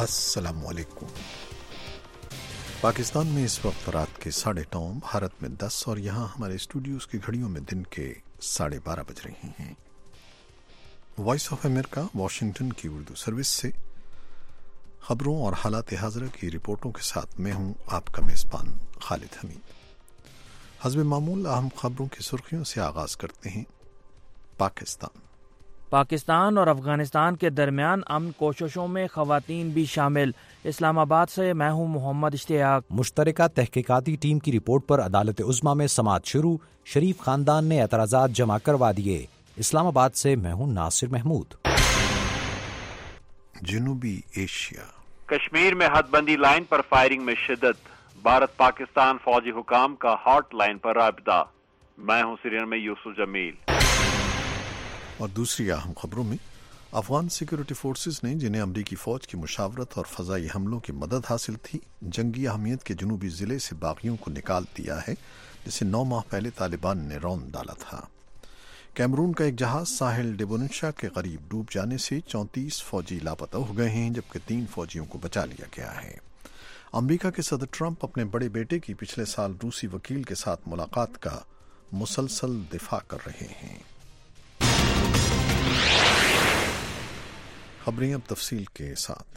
السلام علیکم۔ پاکستان میں اس وقت رات کے 9:30، بھارت میں 10 اور یہاں ہمارے اسٹوڈیوز کی گھڑیوں میں دن کے 12:30 بج رہی ہیں۔ وائس آف امریکہ واشنگٹن کی اردو سروس سے خبروں اور حالات حاضرہ کی رپورٹوں کے ساتھ میں ہوں آپ کا میزبان خالد حمید۔ حسب معمول اہم خبروں کی سرخیوں سے آغاز کرتے ہیں۔ پاکستان اور افغانستان کے درمیان امن کوششوں میں خواتین بھی شامل۔ اسلام آباد سے میں ہوں محمد اشتیاق۔ مشترکہ تحقیقاتی ٹیم کی رپورٹ پر عدالت عظمیٰ میں سماعت شروع، شریف خاندان نے اعتراضات جمع کروا دیے۔ اسلام آباد سے میں ہوں ناصر محمود۔ جنوبی ایشیا، کشمیر میں حد بندی لائن پر فائرنگ میں شدت، بھارت پاکستان فوجی حکام کا ہاٹ لائن پر رابطہ۔ میں ہوں سرین میں یوسف جمیل۔ اور دوسری اہم خبروں میں افغان سیکورٹی فورسز نے جنہیں امریکی فوج کی مشاورت اور فضائی حملوں کی مدد حاصل تھی، جنگی اہمیت کے جنوبی ضلع سے باغیوں کو نکال دیا ہے، جسے 9 ماہ پہلے طالبان نے رون ڈالا تھا۔ کیمرون کا ایک جہاز ساحل ڈیبونشا کے قریب ڈوب جانے سے 34 فوجی لاپتہ ہو گئے ہیں، جبکہ 3 فوجیوں کو بچا لیا گیا ہے۔ امریکہ کے صدر ٹرمپ اپنے بڑے بیٹے کی پچھلے سال روسی وکیل کے ساتھ ملاقات کا مسلسل دفاع کر رہے ہیں۔ خبریں اب تفصیل کے ساتھ۔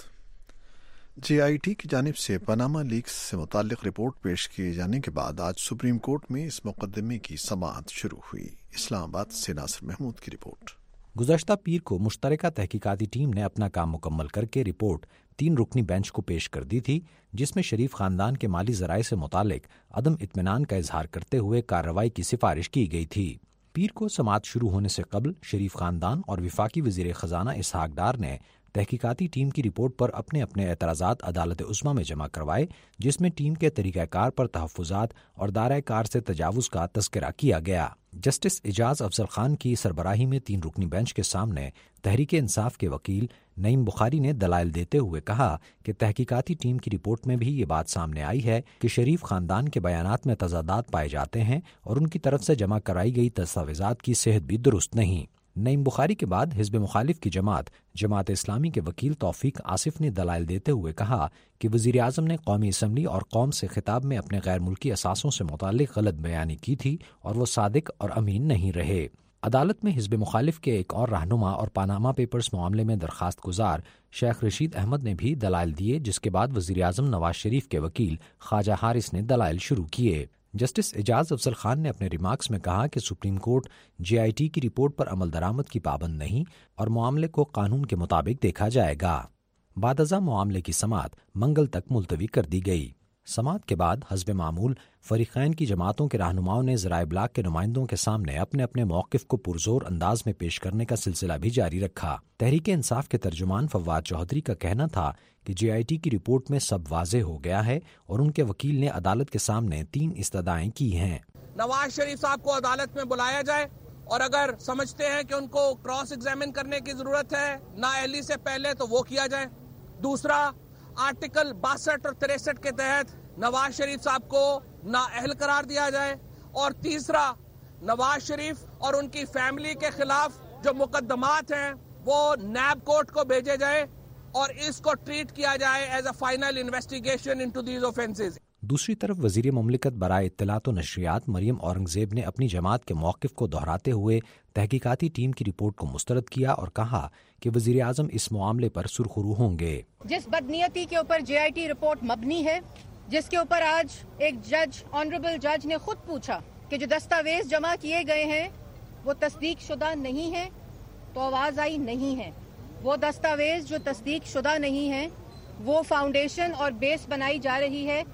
JIT کی جانب سے پاناما لیکس سے متعلق رپورٹ پیش کیے جانے کے بعد آج سپریم کورٹ میں اس مقدمے کی سماعت شروع ہوئی۔ اسلام آباد سے ناصر محمود کی رپورٹ۔ گزشتہ پیر کو مشترکہ تحقیقاتی ٹیم نے اپنا کام مکمل کر کے رپورٹ 3 رکنی بینچ کو پیش کر دی تھی، جس میں شریف خاندان کے مالی ذرائع سے متعلق عدم اطمینان کا اظہار کرتے ہوئے کارروائی کی سفارش کی گئی تھی۔ پیر کو سماعت شروع ہونے سے قبل شریف خاندان اور وفاقی وزیر خزانہ اسحاق ڈار نے تحقیقاتی ٹیم کی رپورٹ پر اپنے اپنے اعتراضات عدالت عظمیٰ میں جمع کروائے، جس میں ٹیم کے طریقہ کار پر تحفظات اور دائرہ کار سے تجاوز کا تذکرہ کیا گیا۔ جسٹس اعجاز افضل خان کی سربراہی میں 3 رکنی بینچ کے سامنے تحریک انصاف کے وکیل نعیم بخاری نے دلائل دیتے ہوئے کہا کہ تحقیقاتی ٹیم کی رپورٹ میں بھی یہ بات سامنے آئی ہے کہ شریف خاندان کے بیانات میں تضادات پائے جاتے ہیں اور ان کی طرف سے جمع کرائی گئی دستاویزات کی صحت بھی درست نہیں۔ نعیم بخاری کے بعد حزب مخالف کی جماعت اسلامی کے وکیل توفیق آصف نے دلائل دیتے ہوئے کہا کہ وزیر اعظم نے قومی اسمبلی اور قوم سے خطاب میں اپنے غیر ملکی اثاثوں سے متعلق غلط بیانی کی تھی اور وہ صادق اور امین نہیں رہے۔ عدالت میں حزب مخالف کے ایک اور رہنما اور پاناما پیپرز معاملے میں درخواست گزار شیخ رشید احمد نے بھی دلائل دیے، جس کے بعد وزیر اعظم نواز شریف کے وکیل خواجہ حارث نے دلائل شروع کیے۔ جسٹس اعجاز افضل خان نے اپنے ریمارکس میں کہا کہ سپریم کورٹ JIT کی رپورٹ پر عمل درآمد کی پابند نہیں اور معاملے کو قانون کے مطابق دیکھا جائے گا۔ بعد ازاں معاملے کی سماعت منگل تک ملتوی کر دی گئی۔ سماعت کے بعد حسب معمول فریقین کی جماعتوں کے رہنماؤں نے ذرائع ابلاغ کے نمائندوں کے سامنے اپنے اپنے موقف کو پرزور انداز میں پیش کرنے کا سلسلہ بھی جاری رکھا۔ تحریک انصاف کے ترجمان فواد چودھری کا کہنا تھا کہ JIT کی رپورٹ میں سب واضح ہو گیا ہے اور ان کے وکیل نے عدالت کے سامنے 3 استدعائیں کی ہیں۔ نواز شریف صاحب کو عدالت میں بلایا جائے اور اگر سمجھتے ہیں کہ ان کو کراس ایگزامن کرنے کی ضرورت ہے نااہلی سے پہلے تو وہ کیا جائے۔ دوسرا، آرٹیکل 62 اور 63 کے تحت نواز شریف صاحب کو نااہل قرار دیا جائے۔ اور تیسرا، نواز شریف اور ان کی فیملی کے خلاف جو مقدمات ہیں وہ نیب کورٹ کو بھیجے جائے اور اس کو ٹریٹ کیا جائے as a final investigation into these offences. دوسری طرف وزیر مملکت برائے اطلاعات و نشریات مریم اورنگزیب نے اپنی جماعت کے موقف کو دہراتے ہوئے تحقیقاتی ٹیم کی رپورٹ کو مسترد کیا اور کہا کہ وزیر اعظم اس معاملے پر سرخرو ہوں گے۔ جس بدنیتی کے اوپر JIT رپورٹ مبنی ہے، جس کے اوپر آج ایک جج، آنریبل جج نے خود پوچھا کہ جو دستاویز جمع کیے گئے ہیں وہ تصدیق شدہ نہیں ہیں، تو آواز آئی نہیں ہے۔ وہ دستاویز جو تصدیق شدہ نہیں ہیں وہ فاؤنڈیشن اور بیس بنائی جا رہی ہے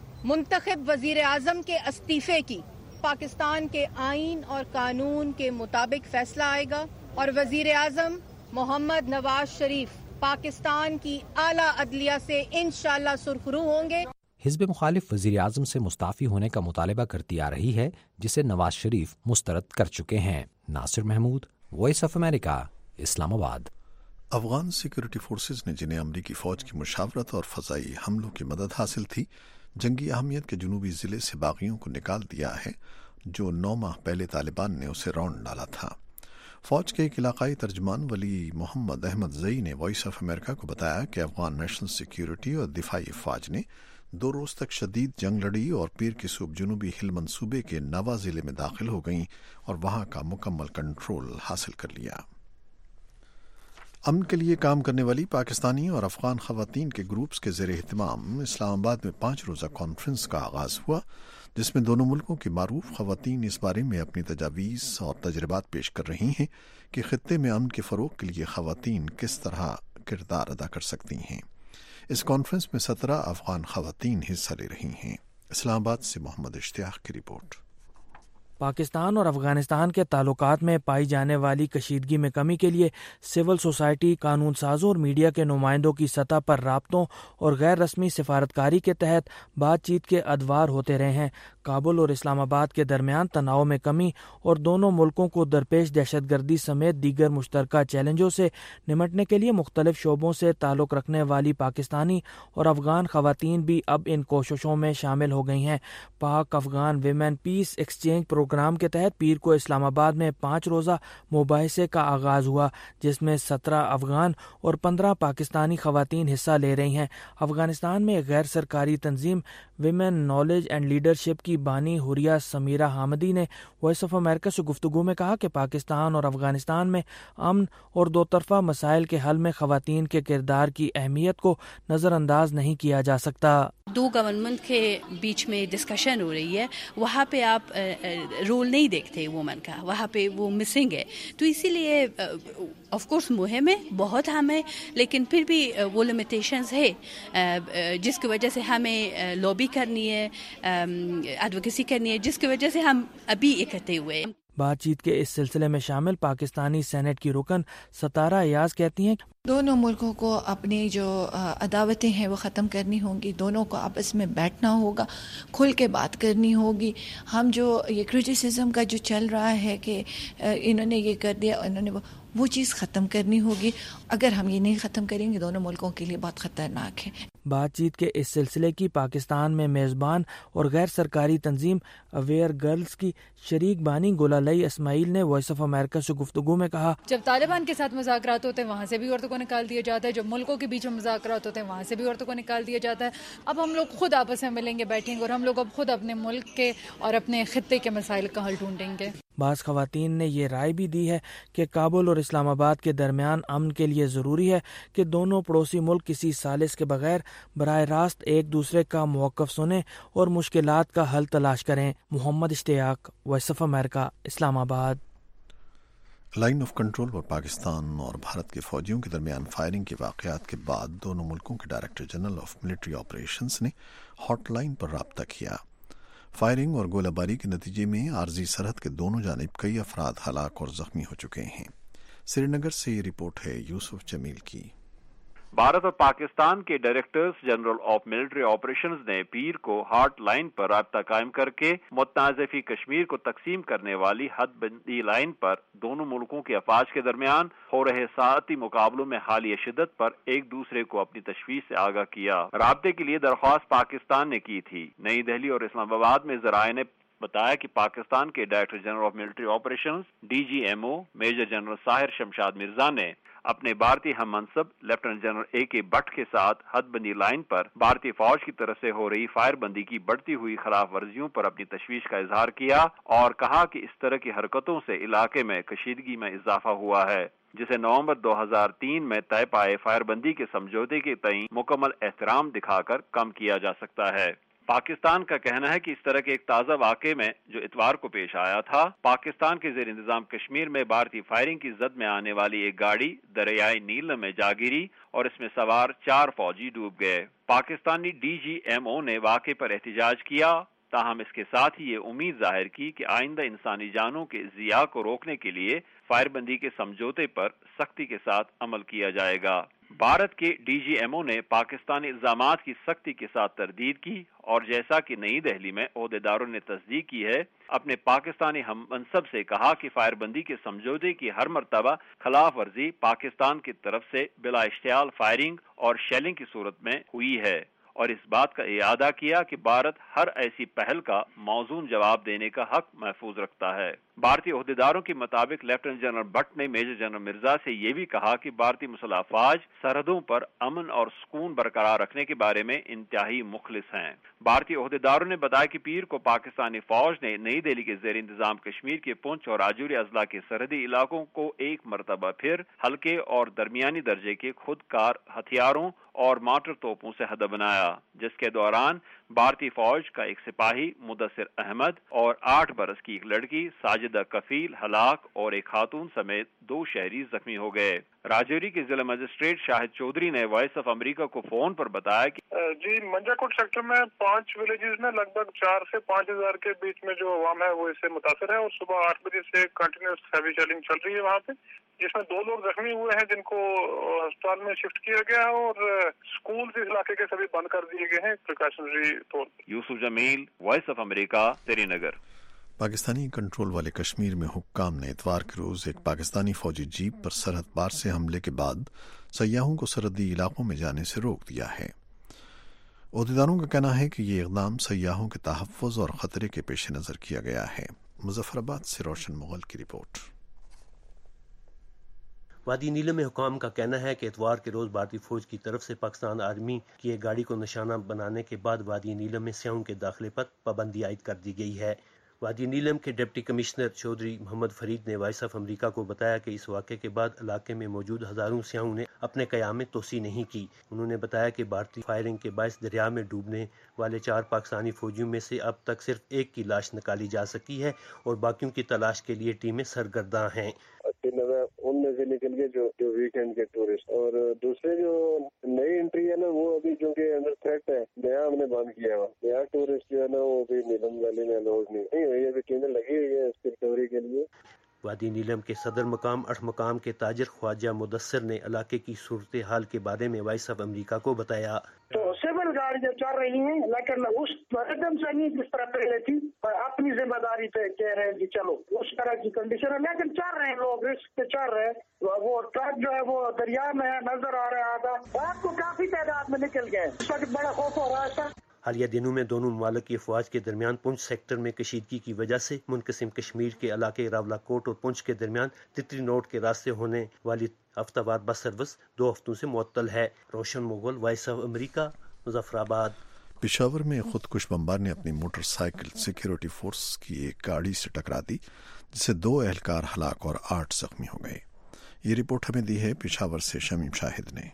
منتخب وزیر اعظم کے استعفے کی۔ پاکستان کے آئین اور قانون کے مطابق فیصلہ آئے گا اور وزیر اعظم محمد نواز شریف پاکستان کی اعلیٰ عدلیہ سے انشاءاللہ سرخرو ہوں گے۔ حزب مخالف وزیر اعظم سے مستعفی ہونے کا مطالبہ کرتی آ رہی ہے، جسے نواز شریف مسترد کر چکے ہیں۔ Nasir Mahmood, voice of America, Islamabad. Afghan security forces نے جنہیں امریکی فوج کی مشاورت اور فضائی حملوں کی مدد حاصل تھی، جنگی اہمیت کے جنوبی ضلع سے باغیوں کو نکال دیا ہے، جو 9 ماہ پہلے طالبان نے اسے رون ڈالا تھا۔ فوج کے ایک علاقائی ترجمان ولی محمد احمد زئی نے وائس آف امریکہ کو بتایا کہ افغان نیشنل سیکیورٹی اور دفاعی افواج نے 2 روز تک شدید جنگ لڑی اور پیر کی صوب جنوبی ہلمند صوبے کے نوا ضلع میں داخل ہو گئیں اور وہاں کا مکمل کنٹرول حاصل کر لیا۔ امن کے لیے کام کرنے والی پاکستانی اور افغان خواتین کے گروپس کے زیر اہتمام اسلام آباد میں 5 روزہ کانفرنس کا آغاز ہوا، جس میں دونوں ملکوں کی معروف خواتین اس بارے میں اپنی تجاویز اور تجربات پیش کر رہی ہیں کہ خطے میں امن کے فروغ کے لیے خواتین کس طرح کردار ادا کر سکتی ہیں۔ اس کانفرنس میں 17 افغان خواتین حصہ لے رہی ہیں۔ اسلام آباد سے محمد اشتیاق کی رپورٹ۔ پاکستان اور افغانستان کے تعلقات میں پائی جانے والی کشیدگی میں کمی کے لیے سول سوسائٹی، قانون سازوں اور میڈیا کے نمائندوں کی سطح پر رابطوں اور غیر رسمی سفارتکاری کے تحت بات چیت کے ادوار ہوتے رہے ہیں۔ کابل اور اسلام آباد کے درمیان تناؤ میں کمی اور دونوں ملکوں کو درپیش دہشت گردی سمیت دیگر مشترکہ چیلنجوں سے نمٹنے کے لیے مختلف شعبوں سے تعلق رکھنے والی پاکستانی اور افغان خواتین بھی اب ان کوششوں میں شامل ہو گئی ہیں۔ Pak Afghan women peace exchange program کے تحت پیر کو اسلام آباد میں 5 روزہ مباحثے کا آغاز ہوا، جس میں 17 افغان اور 15 پاکستانی خواتین حصہ لے رہی ہیں۔ افغانستان میں غیر سرکاری تنظیم ویمن نالج اینڈ لیڈرشپ کی بانی حوریہ سمیرہ حامدی نے وائس آف امریکہ سے گفتگو میں کہا کہ پاکستان اور افغانستان میں امن اور 2 طرفہ مسائل کے حل میں خواتین کے کردار کی اہمیت کو نظر انداز نہیں کیا جا سکتا۔ 2 گورنمنٹ کے بیچ میں ڈسکشن ہو رہی ہے، وہاں پہ آپ رول نہیں دیکھتے وومن کا، وہاں پہ وہ مسنگ ہے، تو اسی لیے آف کورس مہم ہے، بہت ہم ہے، لیکن پھر بھی وہ لمیٹیشنز ہے جس کی وجہ سے ہمیں لابی کرنی ہے، ایڈوکیسی کرنی ہے، جس کی وجہ سے ہم ابھی اکٹھے ہوئے ہیں۔ بات چیت کے اس سلسلے میں شامل پاکستانی سینٹ کی رکن ستارہ ایاز کہتی ہیں دونوں ملکوں کو اپنی جو عداوتیں ہیں وہ ختم کرنی ہوں گی، دونوں کو آپس میں بیٹھنا ہوگا، کھل کے بات کرنی ہوگی۔ ہم جو یہ کرٹیسزم کا جو چل رہا ہے کہ انہوں نے یہ کر دیا، انہوں نے وہ چیز ختم کرنی ہوگی۔ اگر ہم یہ نہیں ختم کریں گے دونوں ملکوں کے لیے بہت خطرناک ہے۔ بات چیت کے اس سلسلے کی پاکستان میں میزبان اور غیر سرکاری تنظیم اویئر گرلز کی شریک بانی گلالئی اسماعیل نے وائس آف امریکہ سے گفتگو میں کہا، جب طالبان کے ساتھ مذاکرات ہوتے ہیں وہاں سے بھی عورتوں کو نکال دیا جاتا ہے، جب ملکوں کے بیچ میں مذاکرات ہوتے ہیں وہاں سے بھی عورتوں کو نکال دیا جاتا ہے۔ اب ہم لوگ خود آپس میں ملیں گے، بیٹھیں گے اور ہم لوگ اب خود اپنے ملک کے اور اپنے خطے کے مسائل کا حل ڈھونڈیں گے۔ بعض خواتین نے یہ رائے بھی دی ہے کہ کابل اور اسلام آباد کے درمیان امن کے لیے ضروری ہے کہ دونوں پڑوسی ملک کسی سازش کے بغیر براہ راست ایک دوسرے کا موقف سنیں اور مشکلات کا حل تلاش کریں۔ محمد اشتیاق، voice of America, Islamabad. Line of control پر پاکستان اور بھارت کے فوجیوں کے درمیان فائرنگ کے واقعات کے بعد دونوں ملکوں کے director general of military operations نے ہاٹ لائن پر رابطہ کیا۔ فائرنگ اور گولہ باری کے نتیجے میں عارضی سرحد کے دونوں جانب کئی افراد ہلاک اور زخمی ہو چکے ہیں۔ سری نگر سے یہ رپورٹ ہے یوسف جمیل کی۔ بھارت اور پاکستان کے directors general of military operations نے پیر کو ہاٹ لائن پر رابطہ قائم کر کے متنازع فی کشمیر کو تقسیم کرنے والی حد بندی لائن پر دونوں ملکوں کے افواج کے درمیان ہو رہے ساعتی مقابلوں میں حالیہ شدت پر ایک دوسرے کو اپنی تشویش سے آگاہ کیا۔ رابطے کے لیے درخواست پاکستان نے کی تھی۔ نئی دہلی اور اسلام آباد میں ذرائع نے بتایا کہ پاکستان کے director general of military operations DGMO major general Sahir Shamshad Mirza نے اپنے بھارتی ہم منصب لیفٹیننٹ جنرل AK بٹ کے ساتھ حد بندی لائن پر بھارتی فوج کی طرف سے ہو رہی فائر بندی کی بڑھتی ہوئی خلاف ورزیوں پر اپنی تشویش کا اظہار کیا اور کہا کہ اس طرح کی حرکتوں سے علاقے میں کشیدگی میں اضافہ ہوا ہے، جسے نومبر 2003 میں طے پائے فائر بندی کے سمجھوتے کے تئیں مکمل احترام دکھا کر کم کیا جا سکتا ہے۔ پاکستان کا کہنا ہے کہ اس طرح کے ایک تازہ واقعے میں جو اتوار کو پیش آیا تھا، پاکستان کے زیر انتظام کشمیر میں بھارتی فائرنگ کی زد میں آنے والی ایک گاڑی دریائے نیلم میں جا گری اور اس میں سوار 4 فوجی ڈوب گئے۔ پاکستانی DGMO نے واقعے پر احتجاج کیا، تاہم اس کے ساتھ ہی یہ امید ظاہر کی کہ آئندہ انسانی جانوں کے ضیاع کو روکنے کے لیے فائر بندی کے سمجھوتے پر سختی کے ساتھ عمل کیا جائے گا۔ بھارت کے DGMO نے پاکستانی الزامات کی سختی کے ساتھ تردید کی اور جیسا کہ نئی دہلی میں عہدیداروں نے تصدیق کی ہے، اپنے پاکستانی ہم منصب سے کہا کہ فائر بندی کے سمجھوتے کی ہر مرتبہ خلاف ورزی پاکستان کی طرف سے بلا اشتعال فائرنگ اور شیلنگ کی صورت میں ہوئی ہے، اور اس بات کا اعادہ کیا کہ بھارت ہر ایسی پہل کا موزون جواب دینے کا حق محفوظ رکھتا ہے۔ بھارتی عہدیداروں کے مطابق لیفٹیننٹ جنرل بٹ نے میجر جنرل مرزا سے یہ بھی کہا کہ بھارتی مسلح افواج سرحدوں پر امن اور سکون برقرار رکھنے کے بارے میں انتہائی مخلص ہیں۔ بھارتی عہدیداروں نے بتایا کہ پیر کو پاکستانی فوج نے نئی دہلی کے زیر انتظام کشمیر کے پونچھ اور راجوری اضلاع کے سرحدی علاقوں کو ایک مرتبہ پھر ہلکے اور درمیانی درجے کے خود کار ہتھیاروں اور مارٹر توپوں سے ہدف بنایا، جس کے دوران بھارتی فوج کا ایک سپاہی مدثر احمد اور 8 برس کی ایک لڑکی ساجدہ کفیل ہلاک اور ایک خاتون سمیت 2 شہری زخمی ہو گئے۔ راجوری کے ضلع مجسٹریٹ شاہد چودھری نے وائس آف امریکہ کو فون پر بتایا کہ جی منجا کوٹ سیکٹر میں 5 ولیجز میں لگ بھگ 4 سے 5 ہزار کے بیچ میں جو عوام ہے وہ اس سے متاثر ہے، اور صبح 8 بجے سے کنٹینیوس ہیوی شیلنگ چل رہی ہے وہاں پہ، جس میں 2 لوگ زخمی ہوئے ہیں جن کو ہسپتال میں شفٹ کیا گیا ہے، اور اسکول اس علاقے کے سبھی بند کر دیے گئے ہیں پریکاشنری طور پر۔ Yusuf Jamil, voice of America, Srinagar. پاکستانی کنٹرول والے کشمیر میں حکام نے اتوار کے روز ایک پاکستانی فوجی جیپ پر سرحد پار سے حملے کے بعد سیاحوں کو سرحدی علاقوں میں جانے سے روک دیا ہے۔ عہدیداروں کا کہنا ہے کہ یہ اقدام سیاحوں کے تحفظ اور خطرے کے پیش نظر کیا گیا ہے۔ مظفر آباد سے روشن مغل کی رپورٹ۔ وادی نیلم میں حکام کا کہنا ہے کہ اتوار کے روز بھارتی فوج کی طرف سے پاکستان آرمی کی ایک گاڑی کو نشانہ بنانے کے بعد وادی نیلم میں سیاحوں کے داخلے پر پابندی عائد کر دی گئی ہے۔ وادی نیلم کے ڈپٹی کمشنر چودھری محمد فرید نے وائس آف امریکہ کو بتایا کہ اس واقعے کے بعد علاقے میں موجود ہزاروں سیاحوں نے اپنے قیام میں توسیع نہیں کی۔ انہوں نے بتایا کہ بھارتی فائرنگ کے باعث دریا میں ڈوبنے والے 4 پاکستانی فوجیوں میں سے اب تک صرف ایک کی لاش نکالی جا سکی ہے اور باقیوں کی تلاش کے لیے ٹیمیں سرگرداں ہیں۔ ان میں سے نکل کے جو ویکینڈ کے ٹورسٹ، اور دوسرے جو نئی انٹری ہے نا وہ ابھی چونکہ انڈر تھریٹ ہے، نیا ہم نے بند کیا ہوا، نیا ٹورسٹ جو ہے نا وہ بھی نیلم ویلی میں الاؤڈ نہیں ہوئی، ابھی ٹیمیں لگی ہوئی ہیں اس کی ریکوری کے لیے۔ وادی نیلم کے صدر مقام 8 مقام کے تاجر خواجہ مدثر نے علاقے کی صورتحال کے بارے میں وائس آف امریکہ کو بتایا۔ تو سول گاڑیاں چل رہی ہیں لیکن اس ردم سے نہیں جس طرح پہلے تھی، اپنی ذمہ داری پہ کہہ رہے ہیں کہ چلو اس طرح کی کنڈیشن ہے، لیکن چل رہے ہیں لوگ رسک پہ چل رہے ہیں۔ وہ ٹرک جو ہے وہ دریا میں نظر آ رہا ہے، آدھا رات کو کافی تعداد میں نکل گئے، اس وقت بڑا خوف ہو رہا ہے۔ حالیہ دنوں میں دونوں ممالک کی افواج کے درمیان پونچھ سیکٹر میں کشیدگی کی وجہ سے منقسم کشمیر کے علاقے راولا کوٹ اور پونچھ کے درمیان تتری نوٹ کے راستے ہونے والی ہفتہ وار بس سروس 2 ہفتوں سے معطل ہے۔ Roshan Mughal, voice of America, Muzaffarabad. Peshawar میں خودکش بمبار نے اپنی موٹر سائیکل سیکیورٹی فورس کی ایک گاڑی سے ٹکرا دی، جس سے 2 اہلکار ہلاک اور 8 زخمی ہو گئے۔ یہ رپورٹ ہمیں دی ہے پشاور سے شمیم شاہد نے۔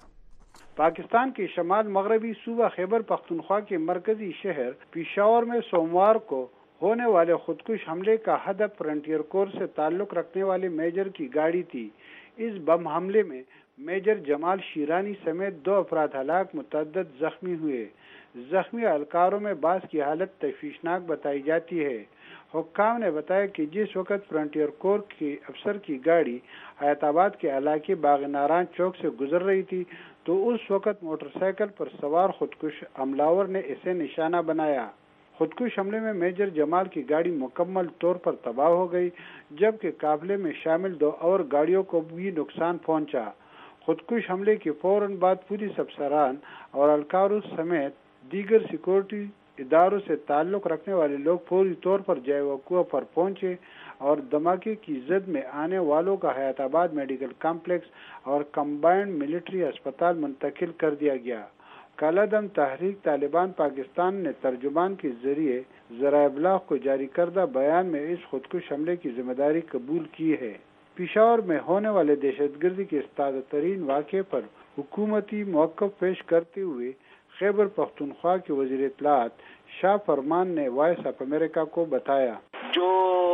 پاکستان کے شمال مغربی صوبہ خیبر پختونخوا کے مرکزی شہر پشاور میں سوموار کو ہونے والے خودکش حملے کا ہدف فرنٹیئر کور سے تعلق رکھنے والے میجر کی گاڑی تھی۔ اس بم حملے میں میجر جمال شیرانی سمیت 2 افراد ہلاک، متعدد زخمی ہوئے۔ زخمی اہلکاروں میں بعض کی حالت تشویشناک بتائی جاتی ہے۔ حکام نے بتایا کہ جس وقت فرنٹیئر کور کے افسر کی گاڑی حیات آباد کے علاقے باغ ناران چوک سے گزر رہی تھی تو اس وقت موٹر سائیکل پر سوار خودکش حملاور نے اسے نشانہ بنایا۔ خودکش حملے میں میجر جمال کی گاڑی مکمل طور پر تباہ ہو گئی، جبکہ قافلے میں شامل 2 اور گاڑیوں کو بھی نقصان پہنچا۔ خودکش حملے کے فوراً بعد پولیس افسران اور اہلکاروں سمیت دیگر سیکورٹی اداروں سے تعلق رکھنے والے لوگ فوری طور پر جائے وقوع پر پہنچے اور دھماکے کی زد میں آنے والوں کا حیات آباد میڈیکل کمپلیکس اور کمبائنڈ ملٹری اسپتال منتقل کر دیا گیا۔ کالعدم تحریک طالبان پاکستان نے ترجمان کے ذریعے ذرائع ابلاغ کو جاری کردہ بیان میں اس خودکش حملے کی ذمہ داری قبول کی ہے۔ پشاور میں ہونے والے دہشت گردی کے اس تازہ ترین واقعے پر حکومتی موقف پیش کرتے ہوئے خیبر پختونخوا کے وزیر اطلاعات شاہ فرمان نے وائس آف امریکہ کو بتایا، جو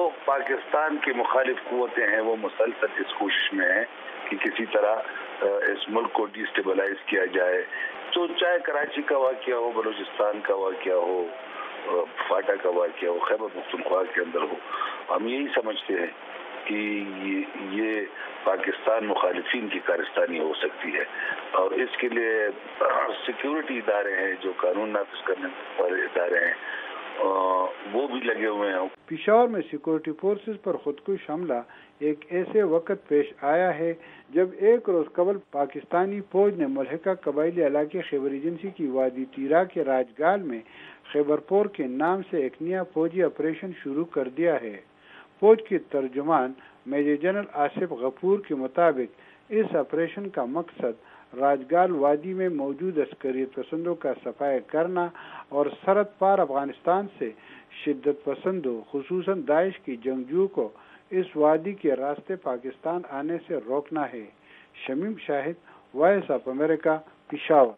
پاکستان کی مخالف قوتیں ہیں وہ مسلسل اس کوشش میں ہیں کہ کسی طرح اس ملک کو ڈی اسٹیبلائز کیا جائے، تو چاہے کراچی کا واقعہ ہو، بلوچستان کا واقعہ ہو، فاٹا کا واقعہ ہو، خیبر پختونخوا کے اندر ہو، ہم یہی سمجھتے ہیں کہ یہ پاکستان مخالفین کی کارستانی ہو سکتی ہے، اور اس کے لیے سیکیورٹی ادارے ہیں جو قانون نافذ کرنے والے ادارے ہیں وہ بھی لگے ہوئے ہیں۔ پشاور میں سیکورٹی فورسز پر خودکش حملہ ایک ایسے وقت پیش آیا ہے جب ایک روز قبل پاکستانی فوج نے ملحقہ قبائلی علاقے خیبر ایجنسی کی وادی تیرا کے راجگال میں خیبر پور کے نام سے ایک نیا فوجی آپریشن شروع کر دیا ہے۔ فوج کے ترجمان میجر جنرل آصف غفور کے مطابق اس آپریشن کا مقصد راجگال وادی میں موجود عسکریت پسندوں کا صفائی کرنا اور سرحد پار افغانستان سے شدت پسندوں خصوصاً داعش کی جنگجوؤں کو اس وادی کے راستے پاکستان آنے سے روکنا ہے۔ Shamim Shahid, voice of America, Peshawar.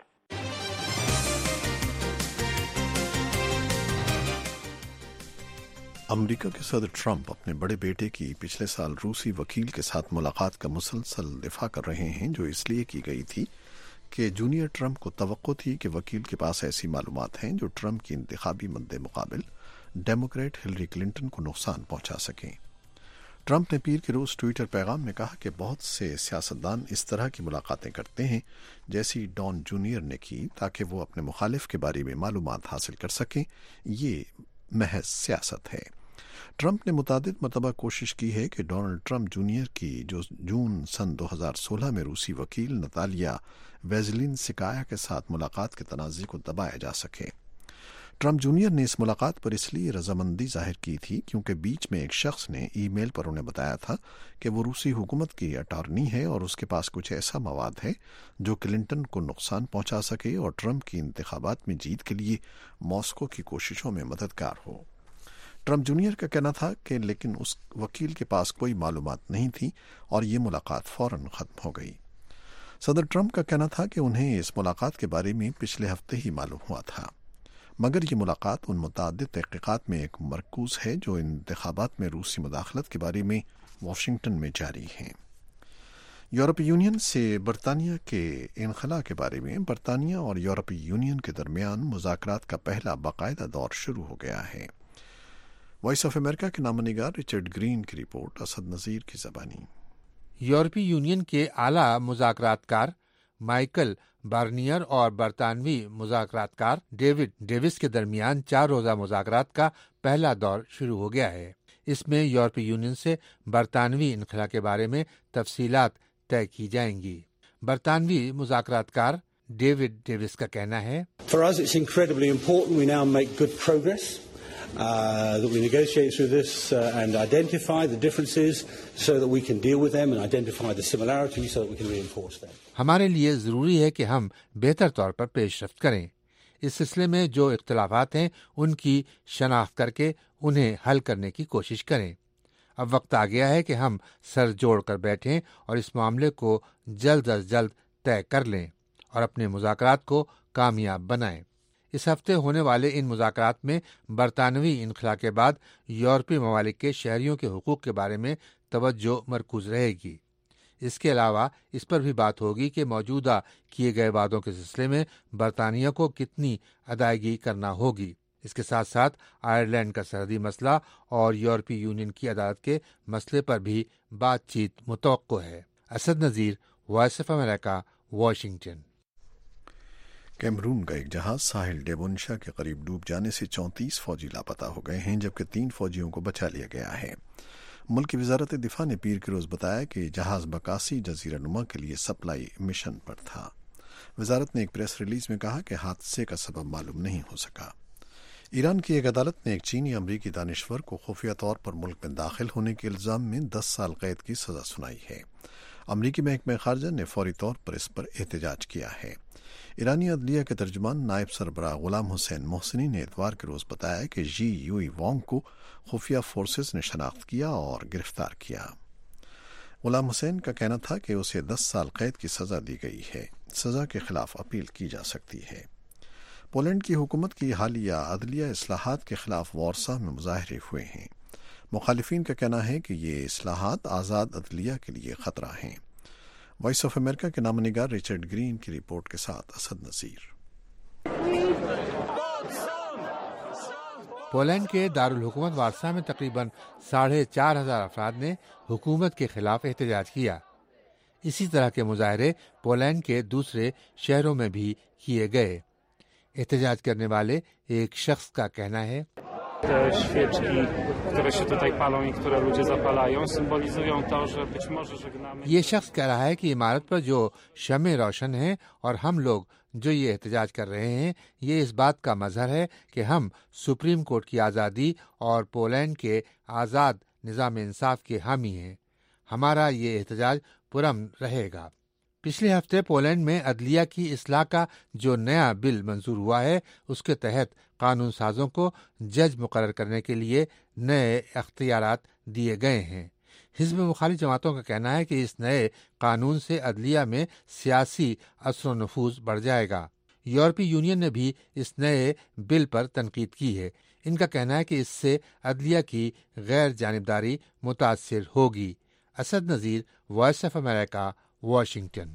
America کے صدر ٹرمپ اپنے بڑے بیٹے کی پچھلے سال روسی وکیل کے ساتھ ملاقات کا مسلسل دفاع کر رہے ہیں، جو اس لیے کی گئی تھی کہ جونیئر ٹرمپ کو توقع تھی کہ وکیل کے پاس ایسی معلومات ہیں جو ٹرمپ کی انتخابی مد مقابل ڈیموکریٹ ہلری کلنٹن کو نقصان پہنچا سکیں۔ ٹرمپ نے پیر کے روز ٹویٹر پیغام میں کہا کہ بہت سے سیاستدان اس طرح کی ملاقاتیں کرتے ہیں جیسی ڈان جونیئر نے کی، تاکہ وہ اپنے مخالف کے بارے میں معلومات حاصل کر سکیں۔ یہ محض سیاست ہے۔ ٹرمپ نے متعدد مرتبہ کوشش کی ہے کہ ڈونلڈ ٹرمپ جونیئر کی جو جون سن 2016 میں روسی وکیل نتالیا ویزلین سکایا کے ساتھ ملاقات کے تنازع کو دبایا جا سکے۔ ٹرمپ جونیئر نے اس ملاقات پر اس لیے رضامندی ظاہر کی تھی کیونکہ بیچ میں ایک شخص نے ای میل پر انہیں بتایا تھا کہ وہ روسی حکومت کی اٹارنی ہے اور اس کے پاس کچھ ایسا مواد ہے جو کلنٹن کو نقصان پہنچا سکے اور ٹرمپ کی انتخابات میں جیت کے لیے ماسکو کی کوششوں میں مددگار ہو۔ ٹرمپ جونیئر کا کہنا تھا کہ لیکن اس وکیل کے پاس کوئی معلومات نہیں تھی اور یہ ملاقات فوراً ختم ہو گئی۔ صدر ٹرمپ کا کہنا تھا کہ انہیں اس ملاقات کے بارے میں پچھلے ہفتے ہی معلوم ہوا تھا، مگر یہ ملاقات ان متعدد تحقیقات میں ایک مرکوز ہے جو انتخابات میں روسی مداخلت کے بارے میں واشنگٹن میں جاری ہیں۔ یورپی یونین سے برطانیہ کے انخلاء کے بارے میں برطانیہ اور یورپی یونین کے درمیان مذاکرات کا پہلا باقاعدہ دور شروع ہو گیا ہے۔ وائس آف امریکہ کے نامہ نگار رچرڈ گرین کی رپورٹ، اسد نذیر کی زبانی۔ یورپی یونین کے اعلیٰ مذاکرات کار مائیکل بارنیئر اور برطانوی مذاکرات کار ڈیوڈ ڈیوس کے درمیان 4 روزہ مذاکرات کا پہلا دور شروع ہو گیا ہے۔ اس میں یورپی یونین سے برطانوی انخلاء کے بارے میں تفصیلات طے کی جائیں گی۔ برطانوی مذاکرات کار ڈیوڈ ڈیوس کا کہنا ہے، For us it's incredibly important we now make good progress. That we negotiate through this and identify the differences so that we can deal with them and identify the similarities so that we can reinforce them. ہمارے لیے ضروری ہے کہ ہم بہتر طور پر پیش رفت کریں۔ اس سلسلے میں جو اختلافات ہیں ان کی شناخت کر کے انہیں حل کرنے کی کوشش کریں۔ اب وقت آ گیا ہے کہ ہم سر جوڑ کر بیٹھیں اور اس معاملے کو جلد از جلد طے کر لیں اور اپنے مذاکرات کو کامیاب بنائیں۔ اس ہفتے ہونے والے ان مذاکرات میں برطانوی انخلاء کے بعد یورپی ممالک کے شہریوں کے حقوق کے بارے میں توجہ مرکوز رہے گی۔ اس کے علاوہ اس پر بھی بات ہوگی کہ موجودہ کیے گئے وعدوں کے سلسلے میں برطانیہ کو کتنی ادائیگی کرنا ہوگی۔ اس کے ساتھ ساتھ آئرلینڈ کا سرحدی مسئلہ اور یورپی یونین کی عدالت کے مسئلے پر بھی بات چیت متوقع ہے۔ Asad Nazir, voice of America, Washington. Cameroon کا ایک جہاز ساحل ڈیبونشا کے قریب ڈوب جانے سے 34 فوجی لاپتہ ہو گئے ہیں، جبکہ 3 فوجیوں کو بچا لیا گیا ہے۔ ملک کی وزارت دفاع نے پیر کے روز بتایا کہ جہاز بکاسی جزیرہ نما کے لیے سپلائی مشن پر تھا۔ وزارت نے ایک پریس ریلیز میں کہا کہ حادثے کا سبب معلوم نہیں ہو سکا۔ ایران کی ایک عدالت نے ایک چینی امریکی دانشور کو خفیہ طور پر ملک میں داخل ہونے کے الزام میں 10 سال قید کی سزا سنائی ہے۔ امریکی محکمہ خارجہ نے فوری طور پر اس پر احتجاج کیا ہے۔ ایرانی عدلیہ کے ترجمان نائب سربراہ غلام حسین محسنی نے اتوار کے روز بتایا کہ جی یوئی وانگ کو خفیہ فورسز نے شناخت کیا اور گرفتار کیا۔ غلام حسین کا کہنا تھا کہ اسے 10 سال قید کی سزا دی گئی ہے۔ سزا کے خلاف اپیل کی جا سکتی ہے۔ پولینڈ کی حکومت کی حالیہ عدلیہ اصلاحات کے خلاف وارسا میں مظاہرے ہوئے ہیں۔ مخالفین کا کہنا ہے کہ یہ اصلاحات آزاد عدلیہ کے لیے خطرہ ہیں۔ وائس آف امریکہ کے نامہ نگار رچرڈ گرین کی رپورٹ کے ساتھ اسد نذیر۔ پولینڈ کے دارالحکومت وارسا میں تقریباً 4,500 افراد نے حکومت کے خلاف احتجاج کیا۔ اسی طرح کے مظاہرے پولینڈ کے دوسرے شہروں میں بھی کیے گئے۔ احتجاج کرنے والے ایک شخص کا کہنا ہے، یہ شخص کہہ رہا ہے کہ عمارت پر جو شمع روشن ہیں اور ہم لوگ جو یہ احتجاج کر رہے ہیں، یہ اس بات کا مظہر ہے کہ ہم سپریم کورٹ کی آزادی اور پولینڈ کے آزاد نظام انصاف کے حامی ہیں. ہمارا یہ احتجاج پرامن رہے گا. پچھلے ہفتے پولینڈ میں عدلیہ کی اصلاح کا جو نیا بل منظور ہوا ہے اس کے تحت قانون سازوں کو جج مقرر کرنے کے لیے نئے اختیارات دیے گئے ہیں. حزب مخالف جماعتوں کا کہنا ہے کہ اس نئے قانون سے عدلیہ میں سیاسی اثر و نفوذ بڑھ جائے گا. یورپی یونین نے بھی اس نئے بل پر تنقید کی ہے. ان کا کہنا ہے کہ اس سے عدلیہ کی غیر جانبداری متاثر ہوگی. Asad Nazir, voice of America, Washington.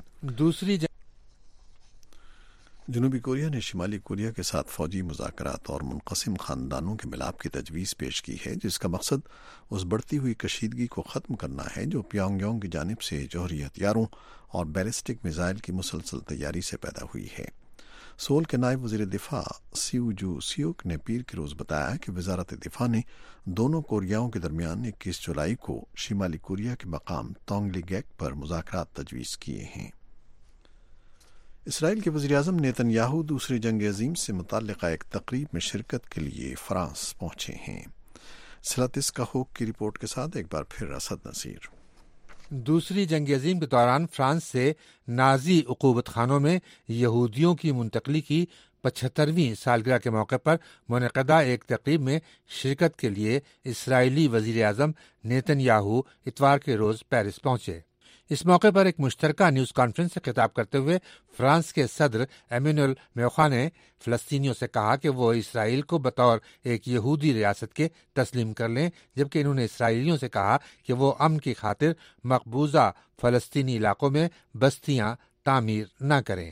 جنوبی کوریا نے شمالی کوریا کے ساتھ فوجی مذاکرات اور منقسم خاندانوں کے ملاپ کی تجویز پیش کی ہے، جس کا مقصد اس بڑھتی ہوئی کشیدگی کو ختم کرنا ہے جو پیونگ یانگ کی جانب سے جوہری ہتھیاروں اور بیلسٹک میزائل کی مسلسل تیاری سے پیدا ہوئی ہے. سول کے نائب وزیر دفاع سیو جو سیوک نے پیر کے روز بتایا کہ وزارت دفاع نے دونوں کوریاؤں کے درمیان 21 جولائی کو شمالی کوریا کے مقام تونگلی گیک پر مذاکرات تجویز کیے ہیں. اسرائیل کے وزیر اعظم نیتن یاہو دوسری جنگ عظیم سے متعلقہ ایک تقریب میں شرکت کے لیے فرانس پہنچے ہیں. سلاتس کا ہوک کی رپورٹ کے ساتھ ایک بار پھر اسد نذیر. دوسری جنگ عظیم کے دوران فرانس سے نازی عقوبت خانوں میں یہودیوں کی منتقلی کی 75ویں سالگرہ کے موقع پر منعقدہ ایک تقریب میں شرکت کے لیے اسرائیلی وزیر اعظم نیتن یاہو اتوار کے روز پیرس پہنچے. اس موقع پر ایک مشترکہ نیوز کانفرنس سے خطاب کرتے ہوئے فرانس کے صدر ایمانوئل میخواں نے فلسطینیوں سے کہا کہ وہ اسرائیل کو بطور ایک یہودی ریاست کے تسلیم کر لیں، جبکہ انہوں نے اسرائیلیوں سے کہا کہ وہ امن کی خاطر مقبوضہ فلسطینی علاقوں میں بستیاں تعمیر نہ کریں.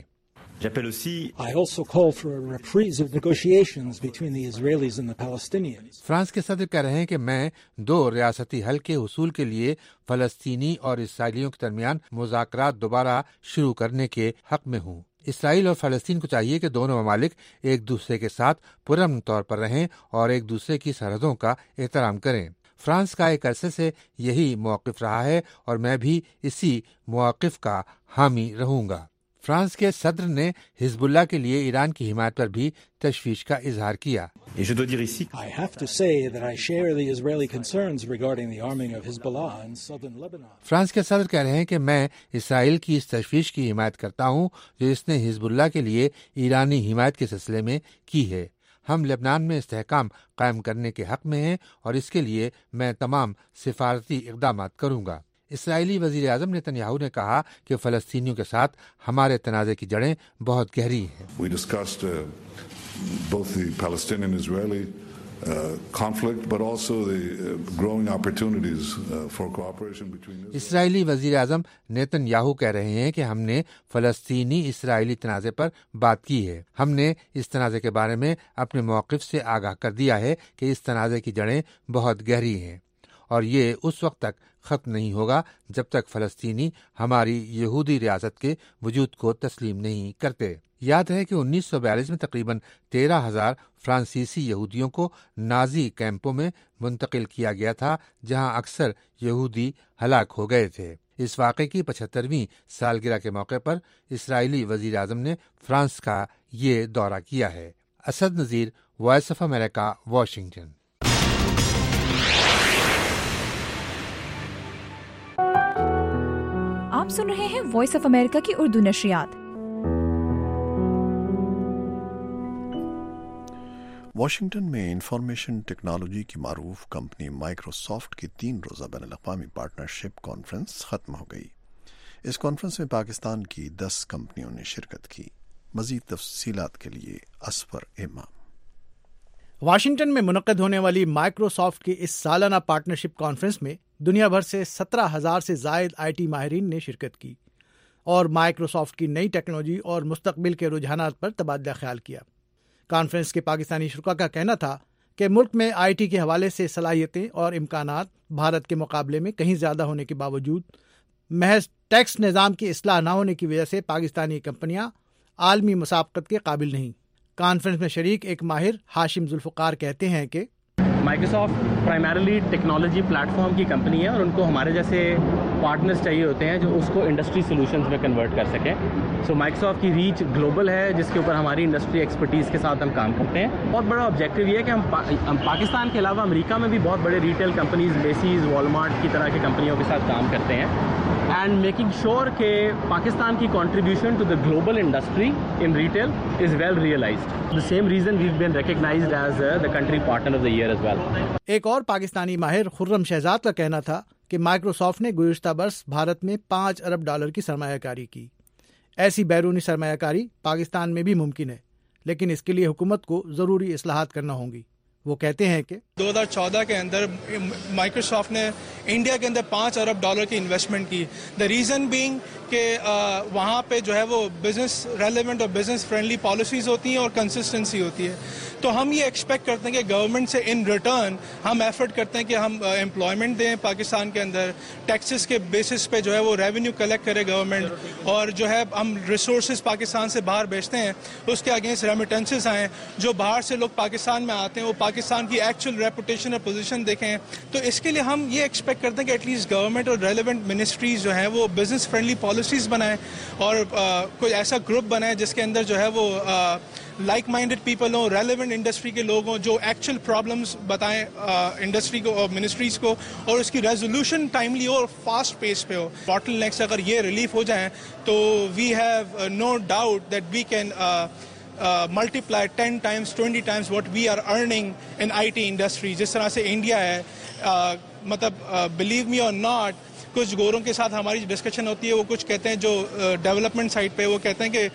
I also call for a reprise of negotiations between the Israelis and the Palestinians. France کے صدر کہہ رہے ہیں کہ میں 2 ریاستی حل کے حصول کے لیے فلسطینی اور اسرائیلیوں کے درمیان مذاکرات دوبارہ شروع کرنے کے حق میں ہوں. اسرائیل اور فلسطین کو چاہیے کہ دونوں ممالک ایک دوسرے کے ساتھ پرامن طور پر رہیں اور ایک دوسرے کی سرحدوں کا احترام کریں. فرانس کا ایک عرصے سے یہی موقف رہا ہے اور میں بھی اسی موقف کا حامی رہوں گا. فرانس کے صدر نے حزب اللہ کے لیے ایران کی حمایت پر بھی تشویش کا اظہار کیا. I have to say that I share the Israeli concerns regarding the arming of Hezbollah in southern Lebanon. France کے صدر کہہ رہے ہیں کہ میں اسرائیل کی اس تشویش کی حمایت کرتا ہوں جو اس نے حزب اللہ کے لیے ایرانی حمایت کے سلسلے میں کی ہے. ہم لبنان میں استحکام قائم کرنے کے حق میں ہیں اور اس کے لیے میں تمام سفارتی اقدامات کروں گا. اسرائیلی وزیر اعظم نیتن یاہو نے کہا کہ فلسطینیوں کے ساتھ ہمارے تنازع کی جڑیں بہت گہری ہیں. We discussed both the Palestinian-Israeli conflict but also the growing opportunities for cooperation between Israel. اسرائیلی وزیر اعظم نیتن یاہو کہہ رہے ہیں کہ ہم نے فلسطینی اسرائیلی تنازع پر بات کی ہے. ہم نے اس تنازع کے بارے میں اپنے موقف سے آگاہ کر دیا ہے کہ اس تنازع کی جڑیں بہت گہری ہیں اور یہ اس وقت تک ختم نہیں ہوگا جب تک فلسطینی ہماری یہودی ریاست کے وجود کو تسلیم نہیں کرتے. یاد ہے کہ 1942 میں تقریباً 13,000 فرانسیسی یہودیوں کو نازی کیمپوں میں منتقل کیا گیا تھا جہاں اکثر یہودی ہلاک ہو گئے تھے. اس واقعے کی 75ویں سالگرہ کے موقع پر اسرائیلی وزیر اعظم نے فرانس کا یہ دورہ کیا ہے. Asad Nazir, voice of America, Washington. آپ سن رہے ہیں وائس آف امریکہ کی اردو نشریات. واشنگٹن میں انفارمیشن ٹیکنالوجی کی معروف کمپنی مائیکروسافٹ کی 3 روزہ بین الاقوامی پارٹنرشپ کانفرنس ختم ہو گئی. اس کانفرنس میں پاکستان کی 10 کمپنیوں نے شرکت کی. مزید تفصیلات کے لیے اسفر امام. واشنگٹن میں منعقد ہونے والی مائیکروسافٹ کی اس سالانہ پارٹنرشپ کانفرنس میں دنیا بھر سے 17,000 سے زائد آئی ٹی ماہرین نے شرکت کی اور مائیکروسافٹ کی نئی ٹیکنالوجی اور مستقبل کے رجحانات پر تبادلہ خیال کیا. کانفرنس کے پاکستانی شرکاء کا کہنا تھا کہ ملک میں آئی ٹی کے حوالے سے صلاحیتیں اور امکانات بھارت کے مقابلے میں کہیں زیادہ ہونے کے باوجود محض ٹیکس نظام کی اصلاح نہ ہونے کی وجہ سے پاکستانی کمپنیاں عالمی مسابقت کے قابل نہیں. کانفرنس میں شریک ایک ماہر ہاشم ذوالفقار کہتے ہیں کہ Microsoft primarily technology platform کی کمپنی ہے اور ان کو ہمارے جیسے پارٹنرز چاہیے ہوتے ہیں جو اس کو انڈسٹری سولوشنز میں کنورٹ کر سکیں. سو مائیکروسافٹ کی ریچ گلوبل ہے جس کے اوپر ہماری انڈسٹری ایکسپرٹیز کے ساتھ ہم کام کرتے ہیں. بہت بڑا آبجیکٹو یہ ہے کہ ہم پاکستان کے علاوہ امریکہ میں بھی بہت بڑے ریٹیل کمپنیز بیسیز والمارٹ کی طرح کی کمپنیوں کے ساتھ کام کرتے ہیں اینڈ میکنگ شیور کہ پاکستان کی contribution to the global industry in retail is well realized. The same reason we've been recognized as the country partner of the year as well. ایک اور پاکستانی ماہر خرم شہزاد کا کہنا تھا کہ مائیکروسافٹ نے گزشتہ برس بھارت میں $5 ارب کی سرمایہ کاری کی. ایسی بیرونی سرمایہ کاری پاکستان میں بھی ممکن ہے لیکن اس کے لیے حکومت کو ضروری اصلاحات کرنا ہوں گی. وہ کہتے ہیں کہ 2014 کے اندر مائیکروسافٹ نے انڈیا کے اندر $5 ارب کی انویسٹمنٹ کی. دا ریزن بینگ کہ وہاں پہ جو ہے وہ بزنس ریلیونٹ اور بزنس فرینڈلی پالیسیز ہوتی ہیں اور کنسسٹنسی ہوتی ہے. تو ہم یہ ایکسپیکٹ کرتے ہیں کہ گورنمنٹ سے ان ریٹرن ہم ایفرٹ کرتے ہیں کہ ہم امپلائمنٹ دیں پاکستان کے اندر, ٹیکسز کے بیسس پہ جو ہے وہ ریونیو کلیکٹ کرے گورنمنٹ, اور جو ہے ہم ریسورسز پاکستان سے باہر بیچتے ہیں اس کے اگینسٹ ریمیٹنسز آئیں. جو باہر سے لوگ پاکستان میں آتے ہیں وہ پاکستان کی ایکچوئل ریپوٹیشن اور پوزیشن دیکھیں. تو اس کے لیے ہم یہ ایکسپیکٹ کرتے ہیں کہ ایٹ لیسٹ گورنمنٹ اور ریلیونٹ منسٹریز جو ہیں وہ بزنس فرینڈلی پالیسیز بنائیں اور کوئی ایسا گروپ بنائے جس کے اندر جو ہے وہ لائک مائنڈیڈ پیپل ہوں, ریلیونٹ انڈسٹری کے لوگ ہوں جو ایکچوئل پرابلمس بتائیں انڈسٹری کو اور منسٹریز کو, اور اس کی ریزولوشن ٹائملی اور فاسٹ پیس پہ ہو. باٹل نیکس اگر یہ ریلیف ہو جائیں تو we have no doubt that we can multiply 10 times 20 times what we are earning in IT industry. جس طرح سے انڈیا ہے, مطلب believe me or not, کچھ گوروں کے ساتھ ہماری ڈسکشن ہوتی ہے, وہ کچھ کہتے ہیں جو ڈیولپمنٹ سائٹ پہ وہ کہتے ہیں کہ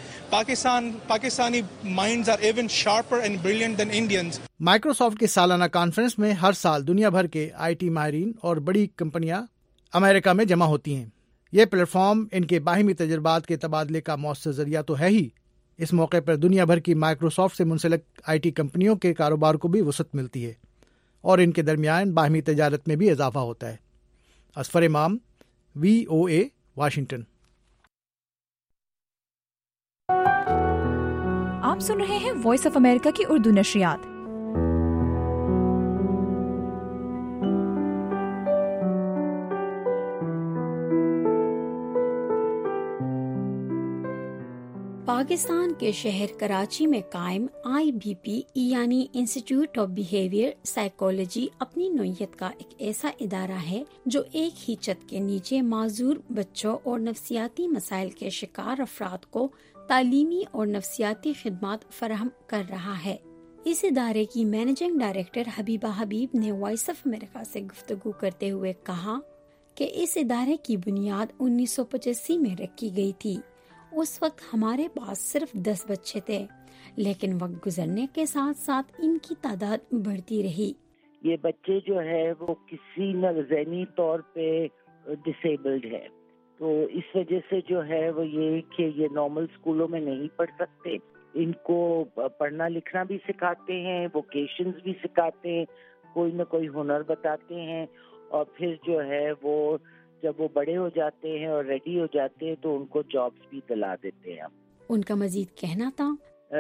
Pakistani minds are even sharper and brilliant than Indians. Microsoft کے سالانہ کانفرنس میں ہر سال دنیا بھر کے IT ماہرین اور بڑی کمپنیاں امریکہ میں جمع ہوتی ہیں. یہ پلیٹ فارم ان کے باہمی تجربات کے تبادلے کا مؤثر ذریعہ تو ہے ہی, اس موقع پر دنیا بھر کی مائیکروسافٹ سے منسلک IT کمپنیوں کے کاروبار کو بھی وسعت ملتی ہے اور ان کے درمیان باہمی تجارت میں بھی اضافہ ہوتا ہے. اظفر امام, VOA, واشنگٹن. آپ سن رہے ہیں وائس آف امریکہ کی اردو نشریات. پاکستان کے شہر کراچی میں قائم IBP یعنی انسٹیٹیوٹ آف بیہیویئر سائیکالوجی اپنی نوعیت کا ایک ایسا ادارہ ہے جو ایک ہی چھت کے نیچے معذور بچوں اور نفسیاتی مسائل کے شکار افراد کو تعلیمی اور نفسیاتی خدمات فراہم کر رہا ہے. اس ادارے کی مینیجنگ ڈائریکٹر حبیبہ حبیب نے وائس آف امریکہ سے گفتگو کرتے ہوئے کہا کہ اس ادارے کی بنیاد 1985 میں رکھی گئی تھی. اس وقت ہمارے پاس صرف 10 بچے تھے, لیکن وقت گزرنے کے ساتھ ساتھ ان کی تعداد بڑھتی رہی. یہ بچے جو ہے وہ کسی نہ ذہنی طور پہ ڈسیبلڈ ہے, تو اس وجہ سے جو ہے وہ یہ کہ یہ نارمل اسکولوں میں نہیں پڑھ سکتے. ان کو پڑھنا لکھنا بھی سکھاتے ہیں, ووکیشنز بھی سکھاتے ہیں, کوئی نہ کوئی ہنر بتاتے ہیں, اور پھر جو ہے وہ جب وہ بڑے ہو جاتے ہیں اور ریڈی ہو جاتے ہیں تو ان کو جابس بھی دلا دیتے ہیں. ان کا مزید کہنا تھا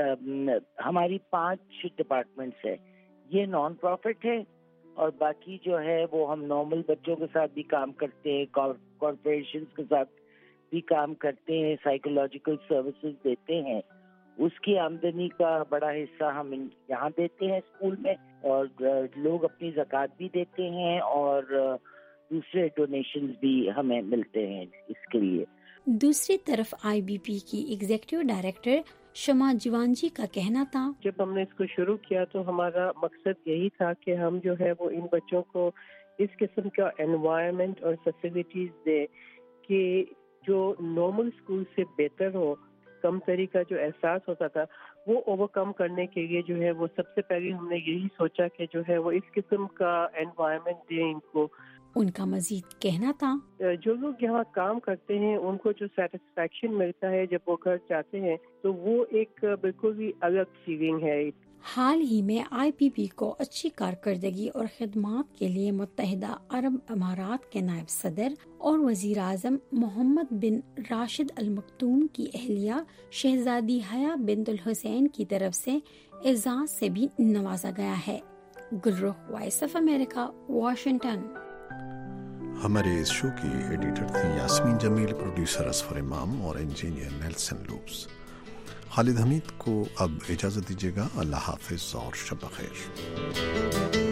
ہماری 5 ڈپارٹمنٹس ہے, یہ نان پروفٹ ہے, اور باقی جو ہے وہ ہم نارمل بچوں کے ساتھ بھی کام کرتے ہیں, کارپوریشنز کے ساتھ بھی کام کرتے ہیں, سائیکولوجیکل سروسز دیتے ہیں. اس کی آمدنی کا بڑا حصہ ہم یہاں دیتے ہیں اسکول میں, اور لوگ اپنی زکوٰۃ بھی دیتے ہیں اور دوسرے ڈونیشنز بھی ہمیں ملتے ہیں اس کے لیے. دوسری طرف IBP کی ایگزیکٹو ڈائریکٹر شما جیوانجی کا کہنا تھا جب ہم نے اس کو شروع کیا تو ہمارا مقصد یہی تھا کہ ہم جو ہے وہ ان بچوں کو اس قسم کا انوائرمنٹ اور فیسلٹیز دیں کہ جو نارمل اسکول سے بہتر ہو. کم طریقہ جو احساس ہوتا تھا وہ اوور کم کرنے کے لیے جو ہے وہ سب سے پہلے ہم نے یہی سوچا کہ جو ہے وہ اس قسم کا انوائرمنٹ دیں ان کو. ان کا مزید کہنا تھا جو لوگ یہاں کام کرتے ہیں ان کو جو سیٹسفیکشن ملتا ہے جب وہ گھر جاتے ہیں تو وہ ایک بالکل بھی الگ فیلنگ ہے. حال ہی میں IBP کو اچھی کارکردگی اور خدمات کے لیے متحدہ عرب امارات کے نائب صدر اور وزیر اعظم محمد بن راشد المکتوم کی اہلیہ شہزادی حیا بنت الحسین کی طرف سے اعزاز سے بھی نوازا گیا ہے. Gulrukh, Voice of America, Washington. ہمارے اس شو کی ایڈیٹر تھی یاسمین جمیل، پروڈیوسر اسفر امام اور engineer Nelson Lopes. Khalid Hamid کو اب اجازت دیجیے گا۔ اللہ حافظ اور شب بخیر۔